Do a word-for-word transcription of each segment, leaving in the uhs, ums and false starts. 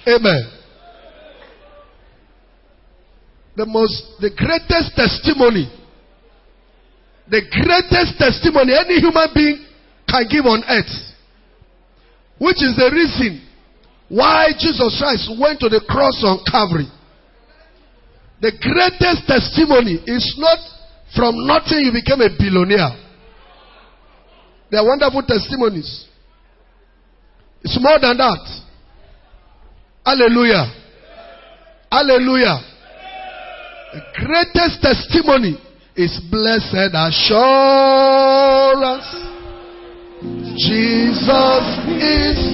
Amen. The most, the greatest testimony, the greatest testimony any human being can give on earth, which is the reason why Jesus Christ went to the cross on Calvary. The greatest testimony is not from nothing you became a billionaire. They are wonderful testimonies. It's more than that. Hallelujah. Hallelujah. The greatest testimony is blessed assurance. Jesus is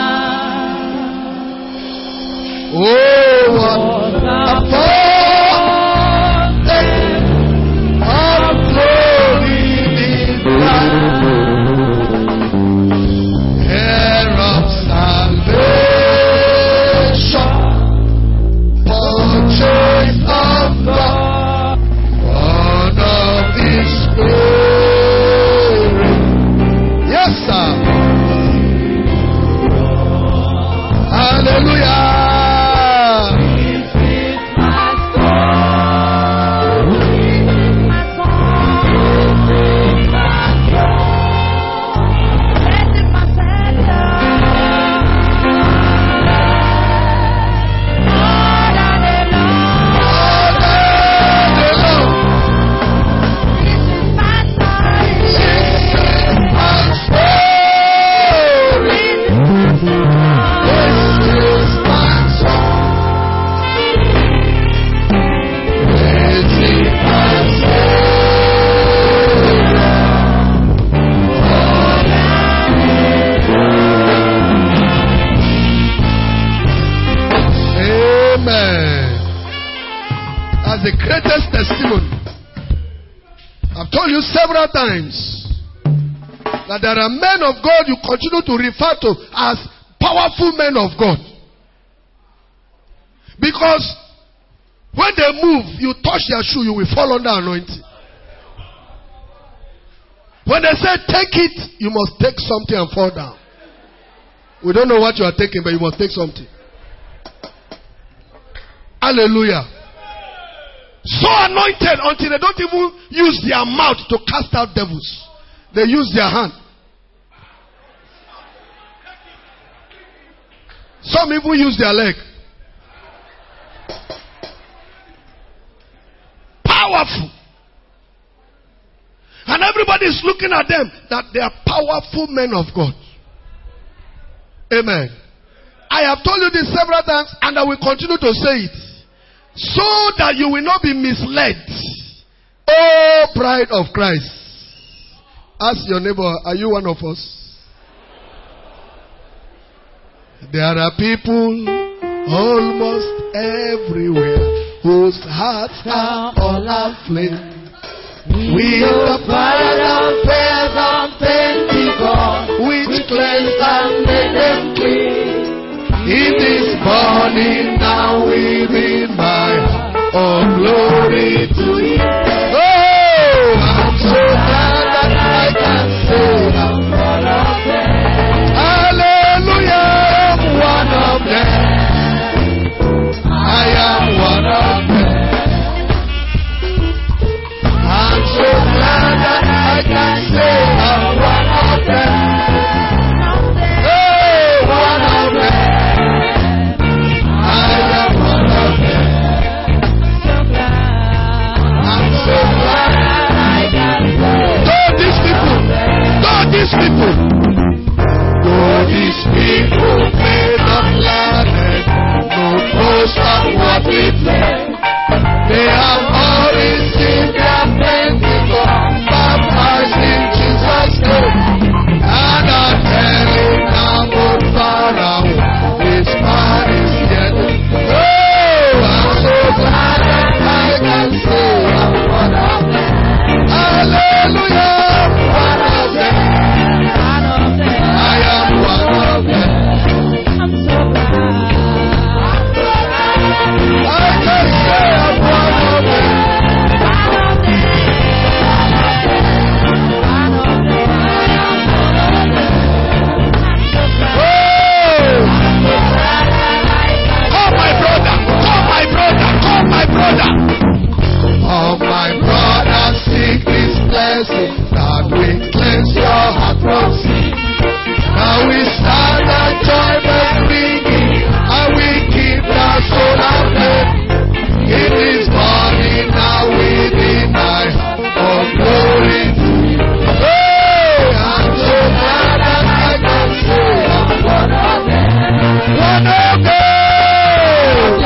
mine. Oh, what a fountain of glory divine. Heir of salvation, purchase of God, born of His Spirit. Yes, sir. Hallelujah. The greatest testimony. I've told you several times that there are men of God you continue to refer to as powerful men of God. Because when they move, you touch their shoe, you will fall under anointing. When they say take it, you must take something and fall down. We don't know what you are taking, but you must take something. Hallelujah. So anointed until they don't even use their mouth to cast out devils. They use their hand. Some even use their leg. Powerful. And everybody is looking at them that they are powerful men of God. Amen. I have told you this several times and I will continue to say it. So that you will not be misled. Oh, bride of Christ. Ask your neighbor, are you one of us? There are people almost everywhere whose hearts are all aflame. We are the fire of prayers of Pentecost, which cleanse and make them clean. It is burning now within my heart. Oh, glory to you. Oh, I'm so glad that I can say I'm one of them. Hallelujah, I'm one of them. I am one of them. I'm so glad that I can say I'm one of them. Oh, one of them. one of them.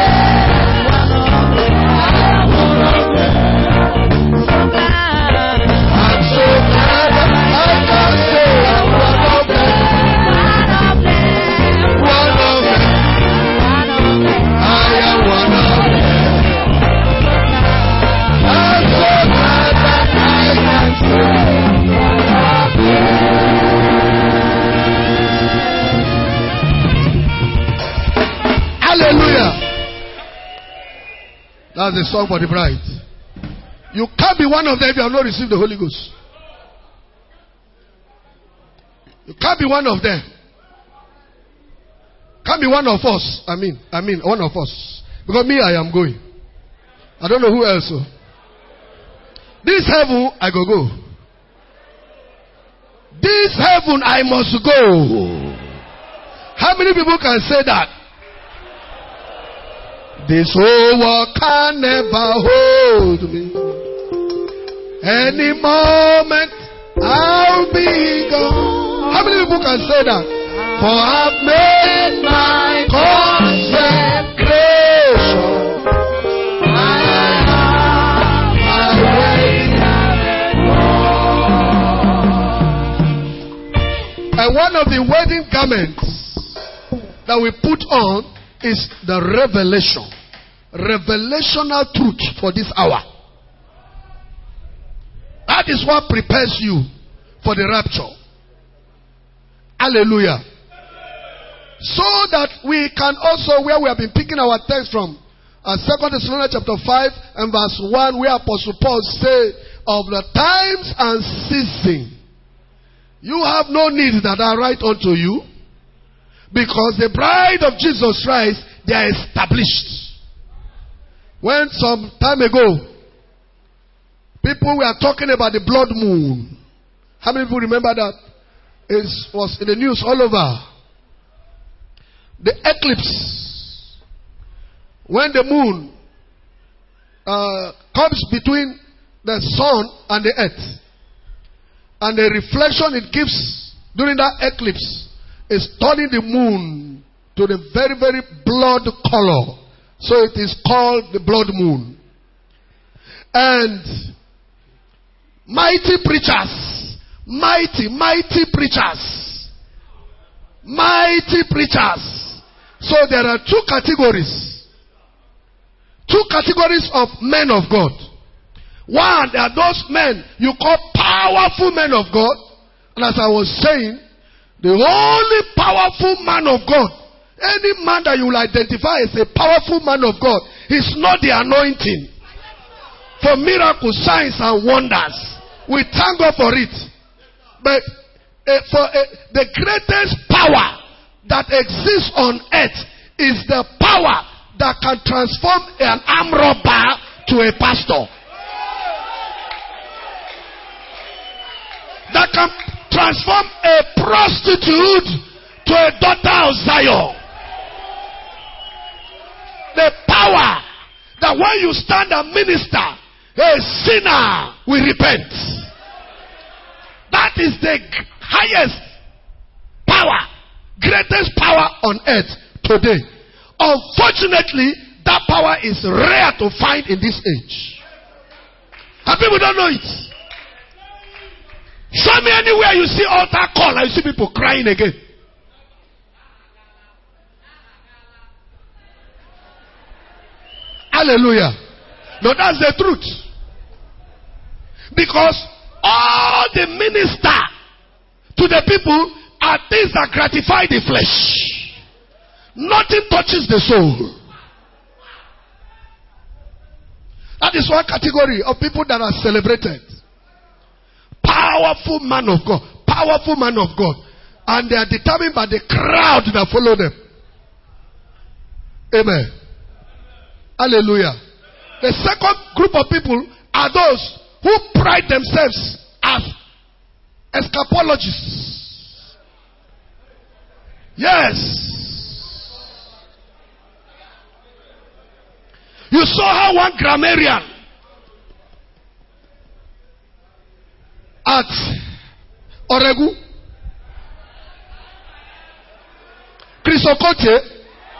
I'm so glad that I can say I'm one of them. One of them. I am one of them. I'm so glad that I can say hallelujah. That's the song for the bride. You can't be one of them if you have not received the Holy Ghost. You can't be one of them. Can't be one of us. I mean, I mean, one of us. Because me, I am going. I don't know who else. So. This heaven, I go go. This heaven, I must go. How many people can say that? This whole world can never hold me. Any moment I'll be gone. How many people can say that? For I've made my consecration. I have my wedding. And one of the wedding garments that we put on is the revelation. Revelational truth for this hour. That is what prepares you for the rapture. Hallelujah. So that we can also, where we have been picking our text from, uh, Second Thessalonians chapter five and verse one, where Apostle Paul said, of the times and season, you have no need that I write unto you, because the bride of Jesus Christ, they are established. When some time ago, people were talking about the blood moon. How many people remember that? It was in the news all over. The eclipse. When the moon uh, comes between the sun and the earth. And the reflection it gives during that eclipse is turning the moon to the very, very blood color. So it is called the blood moon. And mighty preachers, mighty, mighty preachers, mighty preachers. So there are two categories. Two categories of men of God. One, there are those men you call powerful men of God. And as I was saying, the only powerful man of God, any man that you will identify as a powerful man of God, is not the anointing for miracles, signs, and wonders. We thank God for it. But uh, for uh, the greatest power that exists on earth is the power that can transform an arm robber to a pastor. That can transform a prostitute to a daughter of Zion. The power that when you stand and minister, a sinner will repent. That is the highest power, greatest power on earth today. Unfortunately, that power is rare to find in this age. And people don't know it. Show me anywhere you see altar call and you see people crying again. Hallelujah. No, that's the truth. Because all the minister to the people are things that gratify the flesh. Nothing touches the soul. That is one category of people that are celebrated. Powerful man of God. Powerful man of God. And they are determined by the crowd that follow them. Amen. Hallelujah. The second group of people are those who pride themselves as escapologists. Yes. You saw how one grammarian at Oregu, Chris Okotie,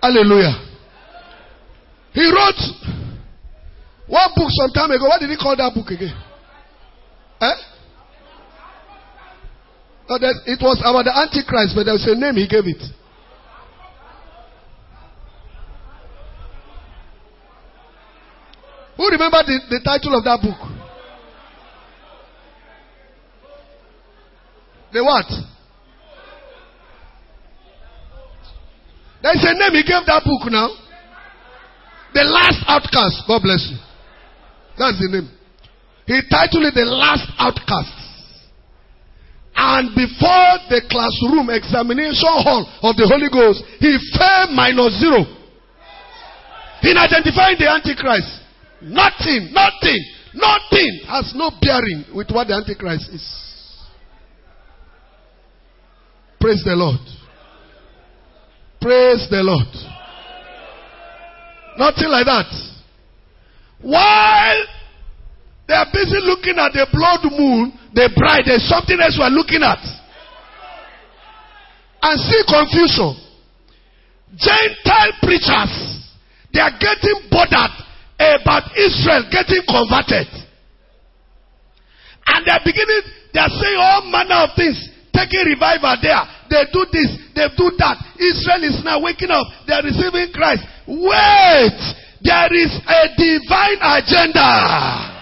Hallelujah. He wrote one book some time ago. What did he call that book again? Eh? No, that, it was about the Antichrist, but there was a name he gave it. Who remember the, the title of that book? The what? There is a name he gave that book now. The Last Outcast. God bless you. That's the name. He titled it The Last Outcast. And before the classroom examination hall of the Holy Ghost, he fell minus zero in identifying the Antichrist. Nothing, nothing, nothing has no bearing with what the Antichrist is. Praise the Lord. Praise the Lord. Nothing like that. While they are busy looking at the blood moon, the bride, there's something else we are looking at. And see confusion. Gentile preachers, they are getting bothered about Israel getting converted. And they are beginning, they are saying all manner of things. Taking revival there. They do this, they do that. Israel is now waking up. They are receiving Christ. Wait! There is a divine agenda.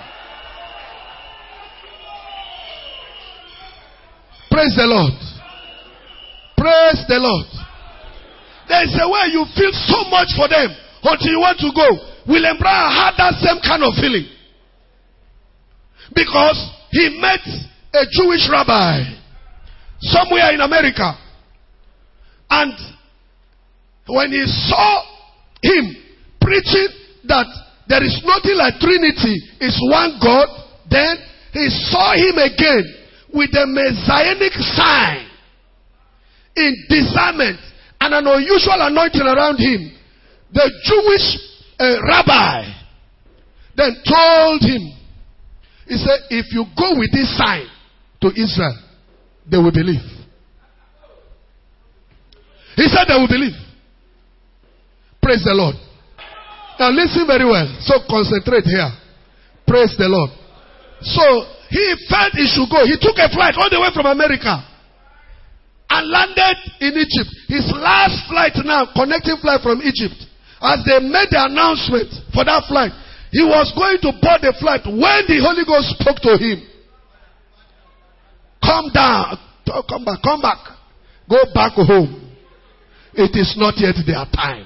Praise the Lord. Praise the Lord. There is a way you feel so much for them until you want to go. William Branham had that same kind of feeling. Because he met a Jewish rabbi somewhere in America. And when he saw him preaching that there is nothing like Trinity, is one God, then he saw him again with a messianic sign in discernment and an unusual anointing around him. The Jewish uh, rabbi then told him, he said, if you go with this sign to Israel, they will believe. He said they will believe. Praise the Lord. Now listen very well. So concentrate here. Praise the Lord. So he felt he should go. He took a flight all the way from America and landed in Egypt. His last flight now, connecting flight from Egypt. As they made the announcement for that flight, he was going to board the flight when the Holy Ghost spoke to him. Come down. Come back. Come back. Go back home. It is not yet their time.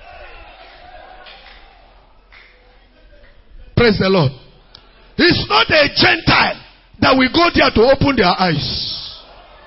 Praise the Lord. It's not a Gentile that will go there to open their eyes.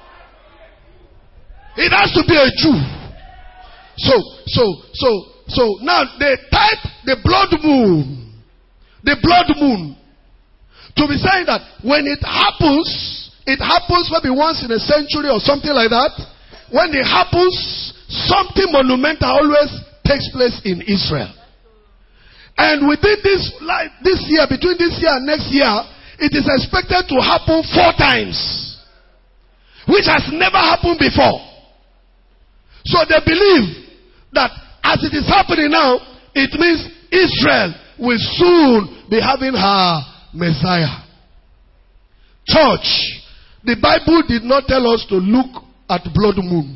It has to be a Jew. So, so, so, so now they type the blood moon. The blood moon. To be saying that when it happens, it happens maybe once in a century or something like that. When it happens, something monumental always takes place in Israel. And within this, like, this year, between this year and next year, it is expected to happen four times. Which has never happened before. So they believe that as it is happening now, it means Israel will soon be having her Messiah. Church, the Bible did not tell us to look at blood moon.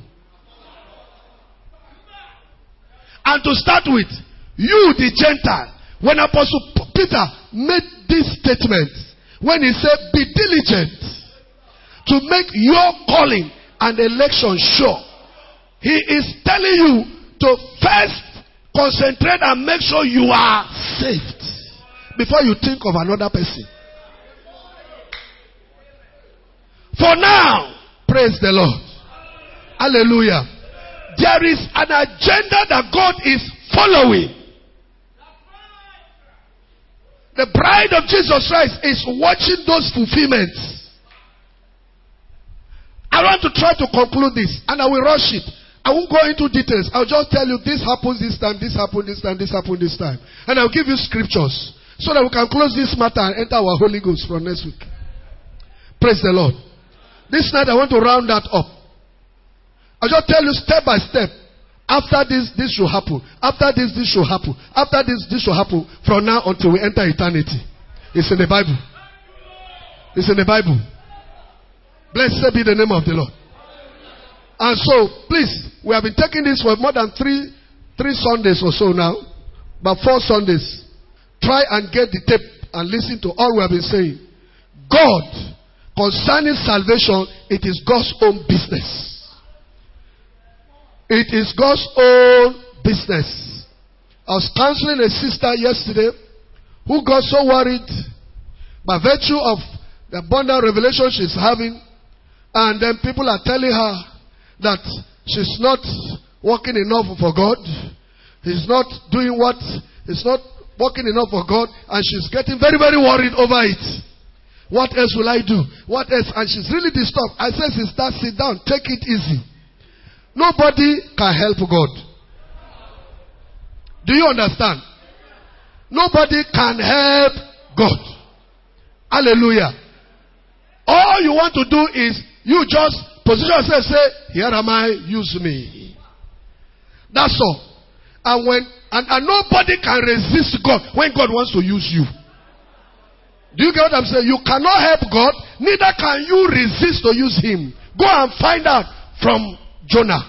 And to start with, you the Gentile, when Apostle Peter made this statement, when he said, be diligent to make your calling and election sure, he is telling you to first concentrate and make sure you are saved before you think of another person. For now, praise the Lord. Hallelujah. There is an agenda that God is following. The bride of Jesus Christ is watching those fulfillments. I want to try to conclude this, and I will rush it. I won't go into details. I'll just tell you this happens this time, this happened this time, this happened this time. And I'll give you scriptures so that we can close this matter and enter our Holy Ghost from next week. Praise the Lord. This night I want to round that up. I'll just tell you step by step After this, this should happen. After this, this should happen. After this, this should happen. From now until we enter eternity. It's in the Bible. It's in the Bible. Blessed be the name of the Lord. And so, please, we have been taking this for more than three, three Sundays or so now. But four Sundays. Try and get the tape and listen to all we have been saying. God, concerning salvation, it is God's own business. It is God's own business. I was counseling a sister yesterday who got so worried by virtue of the abundant revelation she's having, and then people are telling her that she's not working enough for God. He's not doing what, he's not working enough for God, and she's getting very, very worried over it. What else will I do? What else? And she's really disturbed. I said, sister, sit down, take it easy. Nobody can help God. Do you understand? Nobody can help God. Hallelujah. All you want to do is you just position yourself, say, here am I, use me. That's all. And when and, and nobody can resist God when God wants to use you. Do you get what I'm saying? You cannot help God, neither can you resist to use him. Go and find out from Jonah.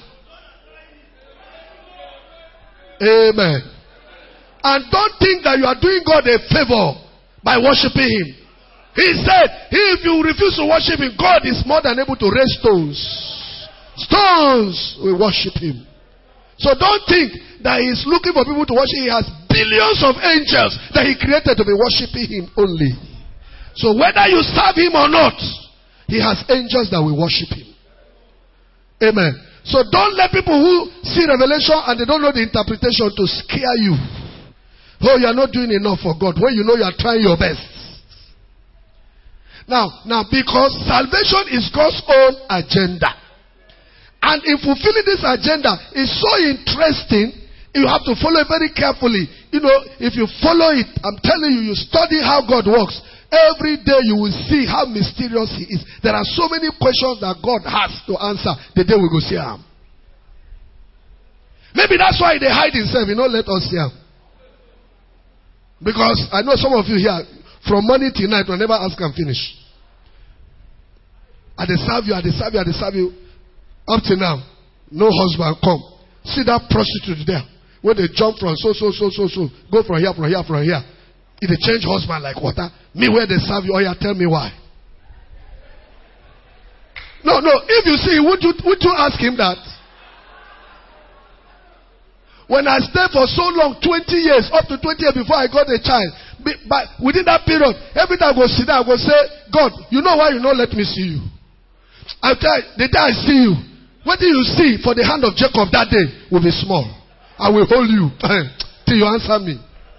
Amen. And don't think that you are doing God a favor by worshiping him. He said, if you refuse to worship him, God is more than able to raise stones. Stones will worship him. So don't think that he is looking for people to worship. He has billions of angels that he created to be worshiping him only. So whether you serve him or not, he has angels that will worship him. Amen. So don't let people who see revelation and they don't know the interpretation to scare you. Oh, you are not doing enough for God when you know you are trying your best. Now, now because salvation is God's own agenda. And in fulfilling this agenda is so interesting, you have to follow it very carefully. You know, if you follow it, I'm telling you, you study how God works. Every day you will see how mysterious he is. There are so many questions that God has to answer the day we go see him. Maybe that's why they hide himself. You know, let us see him. Because I know some of you here, from morning till night, will never ask and finish. And they serve you, and they serve you, and they serve you. Up to now, no husband come. See that prostitute there. When they jump from so, so, so, so, so. Go from here, from here, from here. If they change husband like water. Me where they serve you, oh yeah, tell me why. No, no, if you see, would you, would you ask him that? When I stayed for so long, twenty years, up to twenty years before I got a child, but within that period, every time I go sit down, I go say, God, you know why you not let me see you? I tell you, the day I see you, what do you see for the hand of Jacob that day will be small. I will hold you till you answer me.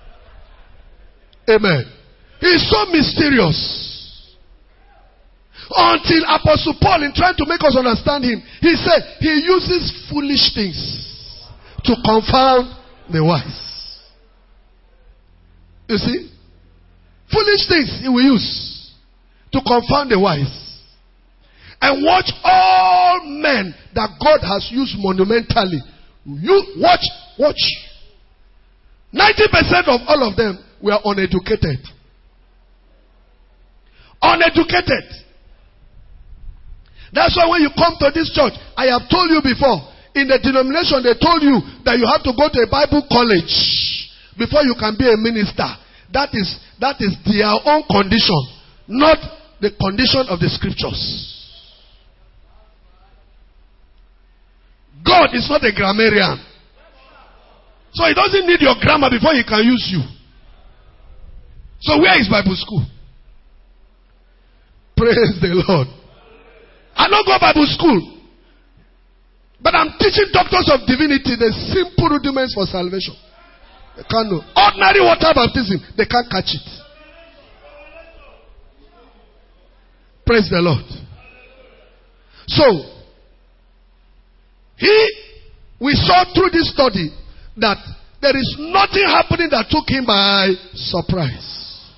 Amen. He's so mysterious. Until Apostle Paul, in trying to make us understand him, he said he uses foolish things to confound the wise. You see? Foolish things he will use to confound the wise. And watch all men that God has used monumentally. You watch, watch. ninety percent of all of them were uneducated. Uneducated. That's why when you come to this church, I have told you before, in the denomination they told you that you have to go to a Bible college before you can be a minister. That is, that is their own condition, not the condition of the scriptures. God is not a grammarian. So he doesn't need your grammar before he can use you. So where is Bible school? Praise the Lord. I don't go Bible school. But I'm teaching doctors of divinity the simple rudiments for salvation. They can't know. Ordinary water baptism, they can't catch it. Praise the Lord. So, he, we saw through this study that there is nothing happening that took him by surprise.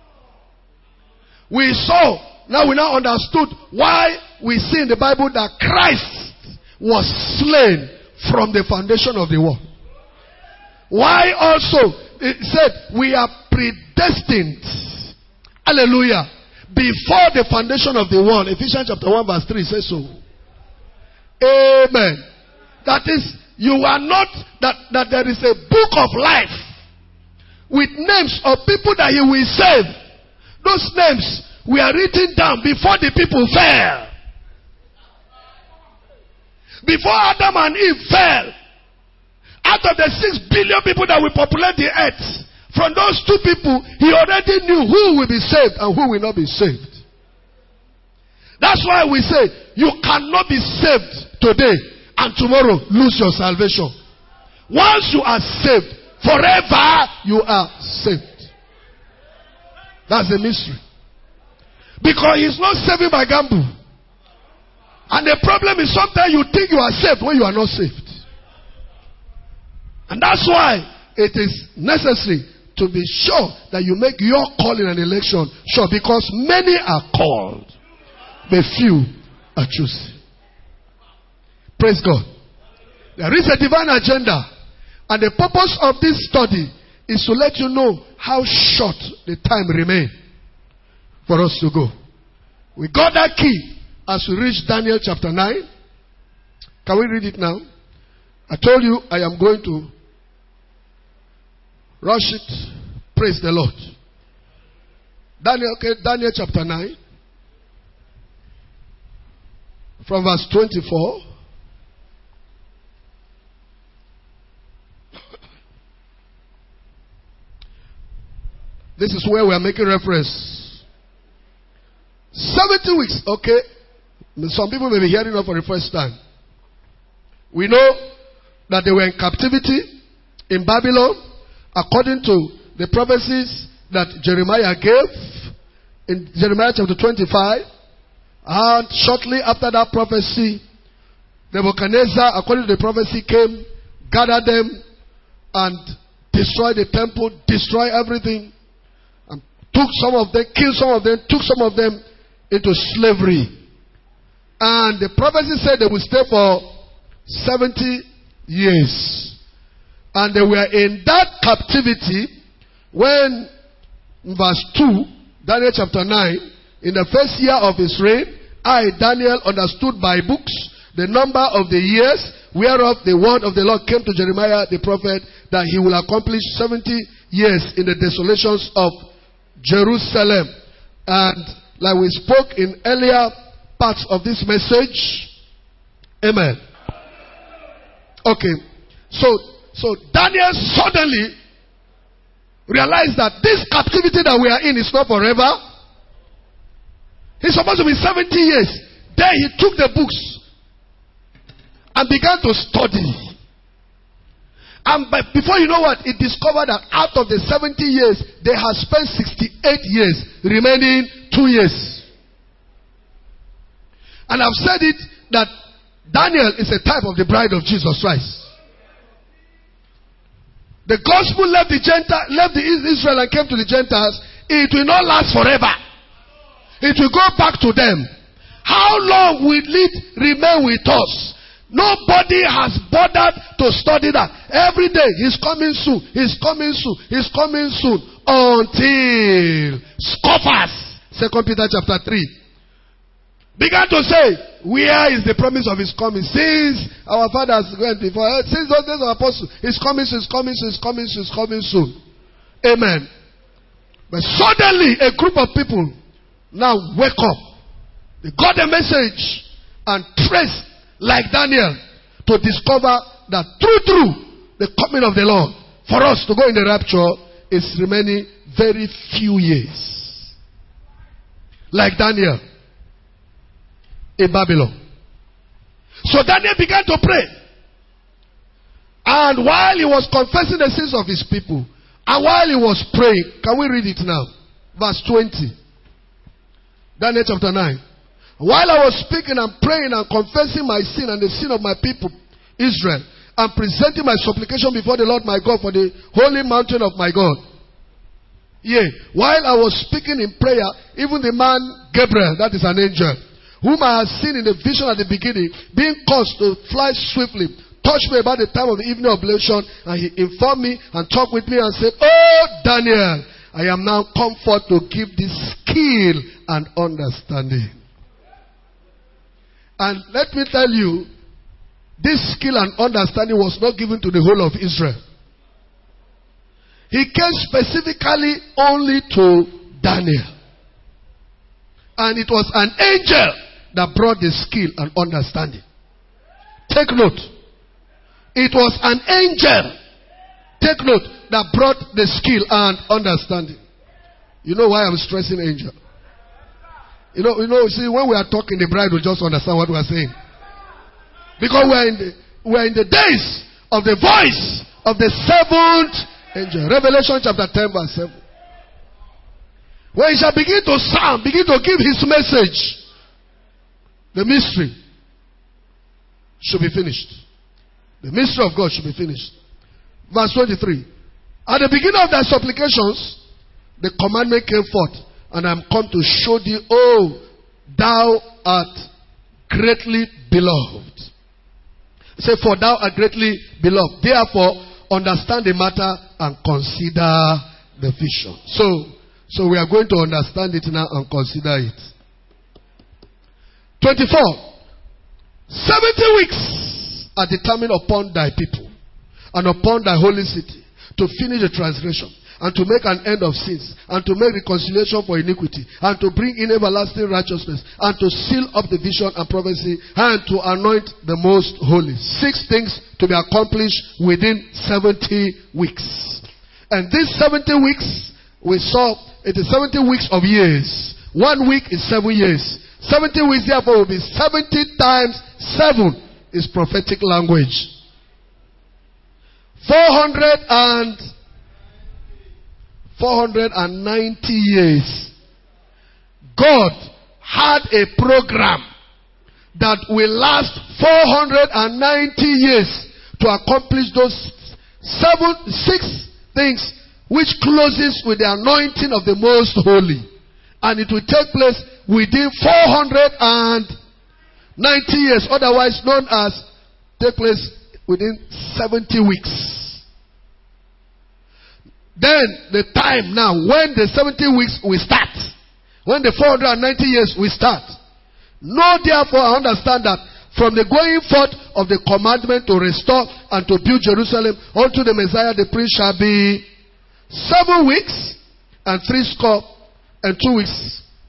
We saw, now we now understood why we see in the Bible that Christ was slain from the foundation of the world. Why also? It said, we are predestined. Hallelujah. Before the foundation of the world. Ephesians chapter one verse three says so. Amen. That is, you are not, that, that there is a book of life with names of people that he will save. Those names were written down before the people fell. Before Adam and Eve fell, out of the six billion people that will populate the earth, from those two people, he already knew who will be saved and who will not be saved. That's why we say, you cannot be saved today and tomorrow lose your salvation. Once you are saved, forever you are saved. That's the mystery. Because he's not saving by gamble. And the problem is sometimes you think you are saved when you are not saved. And that's why it is necessary to be sure that you make your calling and election sure. Because many are called, but few are chosen. Praise God. There is a divine agenda. And the purpose of this study is to let you know how short the time remains for us to go. We got that key as we reach Daniel chapter nine. Can we read it now? I told you I am going to rush it. Praise the Lord. Daniel, okay, Daniel chapter nine. From verse twenty-four. This is where we are making reference. seventy weeks, okay. Some people may be hearing it for the first time. We know that they were in captivity in Babylon according to the prophecies that Jeremiah gave in Jeremiah chapter twenty-five. And shortly after that prophecy, Nebuchadnezzar, according to the prophecy, came, gathered them, and destroyed the temple, destroyed everything, and took some of them, killed some of them, took some of them into slavery. And the prophecy said they would stay for seventy years. And they were in that captivity when, in verse two, Daniel chapter nine, in the first year of his reign, I, Daniel, understood by books the number of the years whereof the word of the Lord came to Jeremiah the prophet, that he will accomplish seventy years in the desolations of Jerusalem. And like we spoke in earlier parts of this message, amen. Okay, so so Daniel suddenly realized that this captivity that we are in is not forever. He's supposed to be seventy years. Then he took the books and began to study. And by, before you know what, he discovered that out of the seventy years, they have spent sixty-eight years, remaining two years. And I've said it that Daniel is a type of the bride of Jesus Christ. The gospel left the Gentile, left the Israel and came to the Gentiles. It will not last forever. It will go back to them. How long will it remain with us? Nobody has bothered to study that. Every day, he's coming soon, he's coming soon, he's coming soon. Until scoffers, Second Peter chapter three, began to say, where is the promise of his coming? Since our fathers went before, since those days of apostles, he's coming soon, he's coming soon, he's coming soon, he's coming soon. Amen. But suddenly, a group of people now wake up. They got a message and traced, like Daniel, to discover that through, through the coming of the Lord, for us to go in the rapture, is remaining very few years. Like Daniel in Babylon. So Daniel began to pray. And while he was confessing the sins of his people, and while he was praying, can we read it now? Verse twenty. Daniel chapter nine. While I was speaking and praying and confessing my sin and the sin of my people, Israel, and presenting my supplication before the Lord my God for the holy mountain of my God. Yea, while I was speaking in prayer, even the man Gabriel, that is an angel, whom I had seen in the vision at the beginning, being caused to fly swiftly, touched me about the time of the evening oblation, and he informed me and talked with me and said, "Oh, Daniel, I am now come forth to give this skill and understanding." And let me tell you, this skill and understanding was not given to the whole of Israel. He came specifically only to Daniel. And it was an angel that brought the skill and understanding. Take note. It was an angel, take note, that brought the skill and understanding. You know why I'm stressing angel? You know, you know, see, when we are talking, the bride will just understand what we are saying. Because we are in the, we are in the days of the voice of the seventh angel. Revelation chapter ten verse seven. When he shall begin to sound, begin to give his message, the mystery should be finished. The mystery of God should be finished. Verse twenty-three. At the beginning of thy supplications, the commandment came forth, and I am come to show thee, oh, thou art greatly beloved. Say, for thou art greatly beloved. Therefore, understand the matter and consider the vision. So, so we are going to understand it now and consider it. twenty-four. Seventy weeks are determined upon thy people and upon thy holy city to finish the transgression and to make an end of sins and to make reconciliation for iniquity and to bring in everlasting righteousness and to seal up the vision and prophecy and to anoint the most holy. Six things to be accomplished within seventy weeks. And these seventy weeks, we saw it is seventy weeks of years. One week is seven years. seventy weeks therefore will be seventy times seven is prophetic language. Four hundred and four hundred ninety years. God had a program that will last four hundred ninety years to accomplish those seven, six things, which closes with the anointing of the most holy. And it will take place within four hundred ninety years, otherwise known as take place within seventy weeks. Then the time now when the seventy weeks will start, when the four hundred ninety years will start. Know therefore, I understand that from the going forth of the commandment to restore and to build Jerusalem unto the Messiah the Prince shall be seven weeks and three score and two weeks.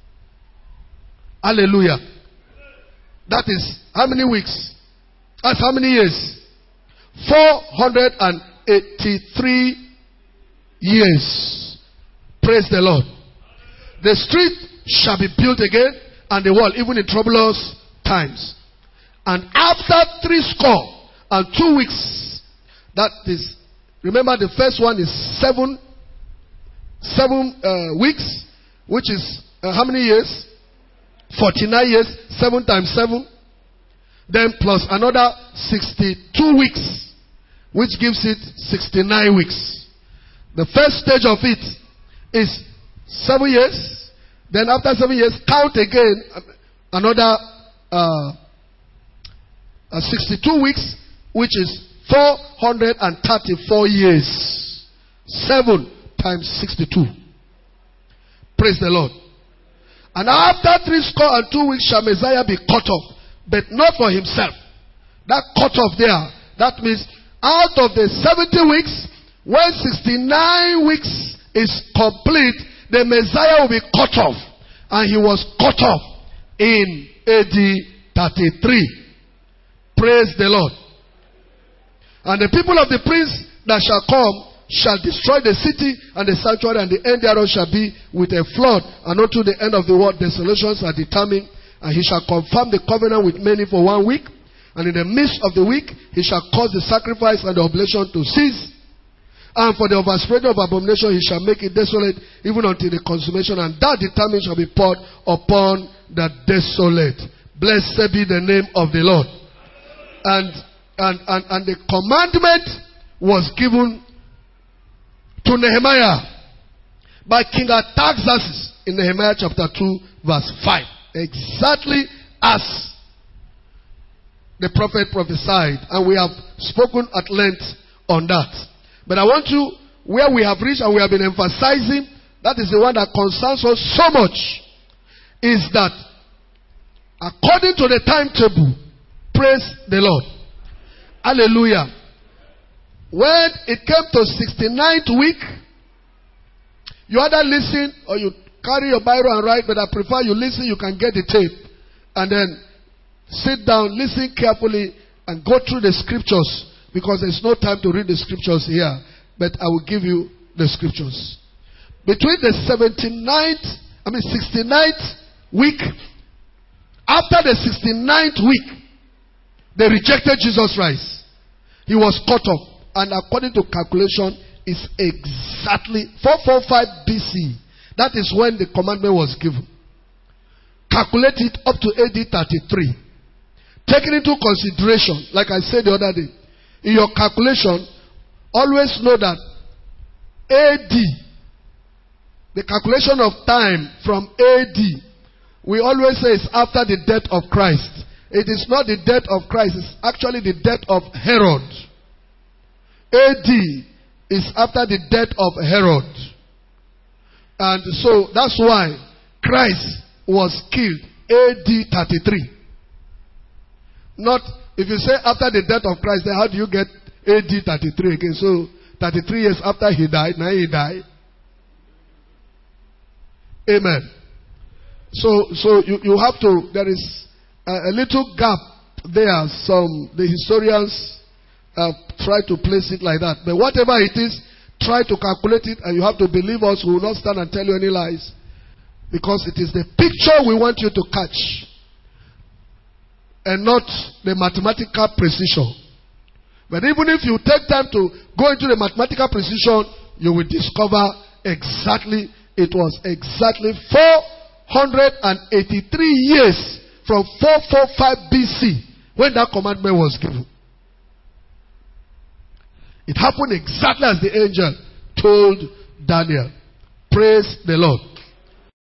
Hallelujah. That is how many weeks? That's how many years? four hundred eighty-three years. Praise the Lord. The street shall be built again, and the wall, even in troublous times. And after three score and two weeks, that is, remember the first one is seven, seven uh, weeks, which is uh, how many years? forty-nine years, seven times seven. Then plus another sixty-two weeks, which gives it sixty-nine weeks. The first stage of it is seven years. Then after seven years, count again another uh, uh, sixty-two weeks, which is four hundred thirty-four years. Seven times sixty-two. Praise the Lord. And after three score and two weeks shall Messiah be cut off, but not for himself. That cut off there, that means out of the seventy weeks, when sixty-nine weeks is complete, the Messiah will be cut off. And he was cut off in A D thirty-three. Praise the Lord. And the people of the prince that shall come shall destroy the city and the sanctuary, and the end thereof shall be with a flood, and unto the end of the world desolations are determined. And he shall confirm the covenant with many for one week, and in the midst of the week he shall cause the sacrifice and the oblation to cease. And for the overspreading of abomination he shall make it desolate, even until the consummation, and that determined shall be poured upon the desolate. Blessed be the name of the Lord. And and and, and the commandment was given to Nehemiah by King Artaxerxes in Nehemiah chapter two verse five. Exactly as the prophet prophesied, and we have spoken at length on that. But I want you, where we have reached and we have been emphasizing, that is the one that concerns us so much, is that according to the timetable, praise the Lord. Hallelujah. When it came to sixty-ninth week, you either listen or you carry your Bible and write, but I prefer you listen, you can get the tape. And then sit down, listen carefully, and go through the scriptures, because there's no time to read the scriptures here, but I will give you the scriptures. Between the seventy-ninth, I mean sixty-ninth week, after the sixty-ninth week, they rejected Jesus Christ. He was cut off. And according to calculation, is exactly four forty-five B C. That is when the commandment was given. Calculate it up to A D thirty-three. Taking into consideration, like I said the other day, in your calculation, always know that A D, the calculation of time from A D, we always say is after the death of Christ. It is not the death of Christ, it's actually the death of Herod. A D is after the death of Herod. And so that's why Christ was killed A D thirty-three. Not, if you say after the death of Christ, then how do you get A D thirty-three again? So thirty-three years after he died, now he died. Amen. So so you, you have to, there is a, a little gap there. Some, the historians Uh, try to place it like that. But whatever it is, try to calculate it, and you have to believe us. We will not stand and tell you any lies. Because it is the picture we want you to catch, and not the mathematical precision. But even if you take time to go into the mathematical precision, you will discover exactly, it was exactly four hundred eighty-three years from four forty-five B C when that commandment was given. It happened exactly as the angel told Daniel. Praise the Lord.